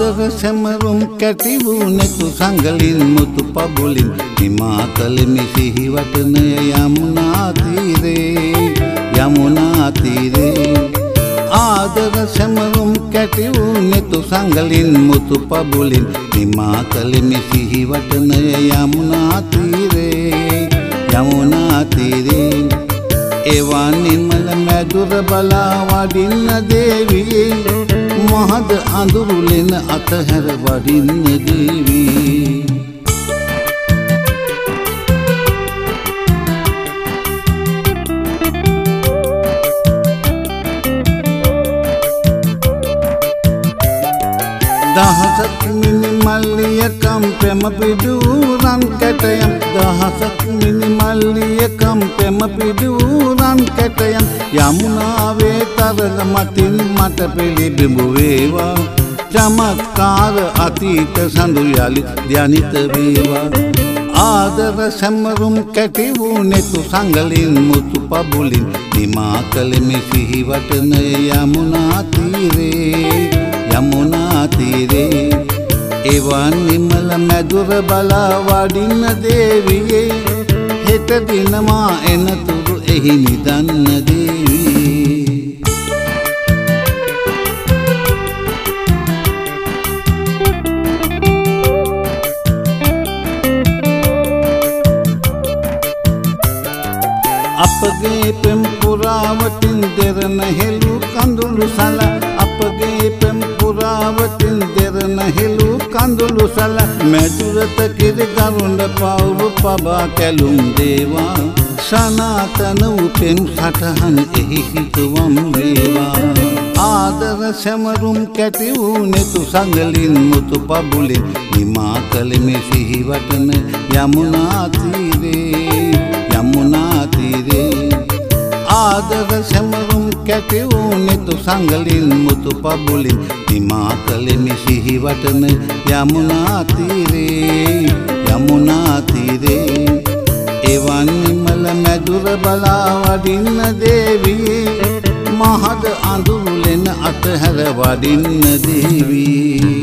ආදර සැමරුම් කැටි වූ නෙතු සංගලින් මුතු පබුලින් හිමාතලෙමි සිහි වටනය යමුනා තීරේ යමුනා තීරේ ආදර සැමරුම් කැටි වූ නෙතු සංගලින් මුතු පබුලින් හිමාතලෙමි සිහි වටනය යමුනා තීරේ යමුනා තීරේ එවන් නිර්මල මැදුර බලා වඩින්න දේවියේ මහද අඳුරුලෙන අතහැර වඩින්න දේවී දහසක් මිනි මල්ලියකම් පෙම පිඩු රන් කැටයම් දහසක් මිනි මල්ලියකම් පෙම පිඩු රන් කැටයම් යමුනාවේ තරග මතින් මට පිළිබිඹු වේවා චමත්කාර අතීත සඳු යලි ධ්‍යානිත වේවා ආදර සැමරුම් කැටි වූ නෙතු සංගලින් මුතු පබුලින් හිමාතලෙමි සිහි වටනය යමුනා තීරේ යමුනා තීරේ එවන් නිමල මැදුර බලා වඩින්න දේවියේ හෙට දිනමා එනතුරු එහි නිදන්න දේවී අපගේ පෙම් පුරාවටින් දෙරන හෙළු කඳුළු සල අපගේ පෙම් පුරාවටින් දෙරන හෙළු කඳුළු සල මැදුරත කිරි ගරුඬ පවුරු පබා කැලුම් දේවා සනාතන වූ පෙම් සටහන් එහි හිතුවම් වේවා ආදර සැමරුම් කැටි වූ නෙතු සංගලින් මුතු පබුලින් හිමාතලෙමි සිහි වටන යමුනා තීරේ යමුනා තීරේ ආදර සැමරුම් කැටි වූ නෙතු සංගලින් මුතු පබුලින් හිමාතලෙමි සිහි වටන යමුනා තීරේ යමුනා තීරේ එවන් නිමල මැදුර බලා වඩින්න දේවියේ මහද අඳුරුලෙන අතහැර වඩින්න දේවී